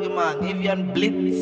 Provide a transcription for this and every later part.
man, Avian Blitz.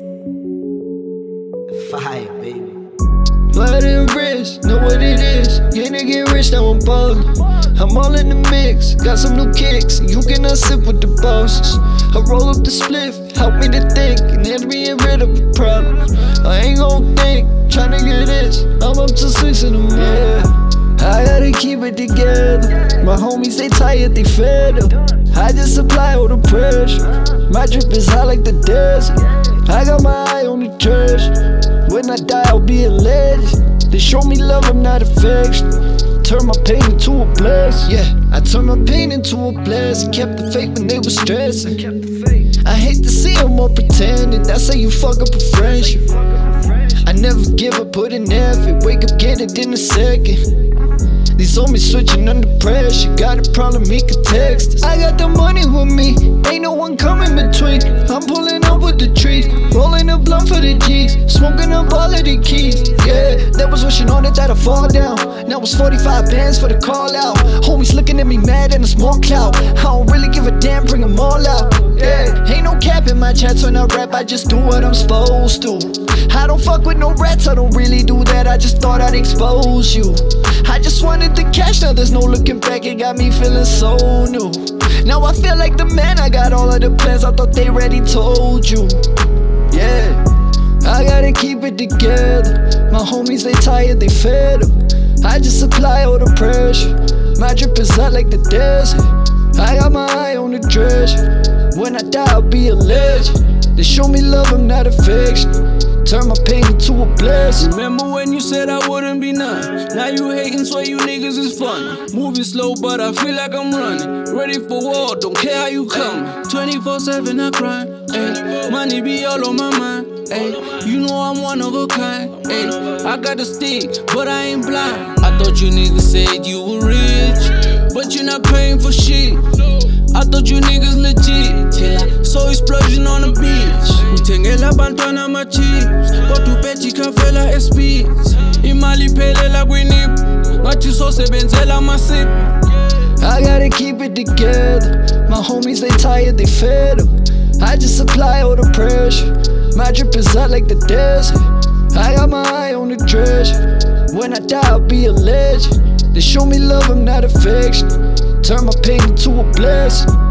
5, baby. Blood and rich, know what it is. Gonna get rich, now I'm ballin'. I'm all in the mix, got some new kicks. You cannot sit with the bosses. I roll up the spliff, help me to think, and then being rid of the problems. I ain't gon' think, tryna get this. I'm up to 6 in the morning. I gotta keep it together. My homies, they tired, they fed up. I just apply all the pressure. My drip is hot like the desert. I got my eye on the trash. When I die, I'll be a legend. They show me love, I'm not affection. Turn my pain into a blessing. Yeah, I turned my pain into a blessing. Kept the faith when they was stressing. I hate to see them all pretending. That's how you fuck up a friendship. I never give up, put in effort. Wake up, get it in a second. These homies switching under pressure. Got a problem, he can text us. I got the money with me, ain't no one coming between. I'm pulling up with the trees, rolling a blunt for the G's, smoking up all of the keys. Yeah, they was wishing on it that I fall down. Now it's 45 bands for the call out. Homies looking at me mad in a small cloud. I don't really give a damn, bring them all out. Yeah, ain't no cap in my chats when I rap, I just do what I'm supposed to. I don't fuck with no rats, I don't really do that, I just thought I'd expose you. I just wanted the cash, now there's no looking back, it got me feeling so new. Now I feel like the man, I got all of the plans, I thought they already told you. Yeah, I gotta keep it together. My homies, they tired, they fed up. I just apply all the pressure. My drip is hot like the desert. I got my eye on the treasure. When I die, I'll be a legend. They show me love, I'm not affection. Turn my pain into a blessing. Remember when you said I wouldn't be none? Now you hating, swear you niggas is fun. Moving slow, but I feel like I'm running. Ready for war, don't care how you come. 24/7 I grind, ayy. Money be all on my mind, ayy. You know I'm one of a kind, ayy. I got the stick, but I ain't blind. I thought you niggas said you were rich, but you're not paying for shit. I thought you niggas legit, till I saw explosion on the beach. Uthengela bantwana ma chips, kodwa ubejika vela eSpeeds. Imali iphelela kwinip, ngathi usosebenzela amasip. I gotta keep it together. My homies, they tired, they fed up. I just apply all the pressure. My drip is hot like the desert. I got my eye on the treasure. When I die, I'll be a legend. They show me love, I'm not affection. Turn my pain into a blessing.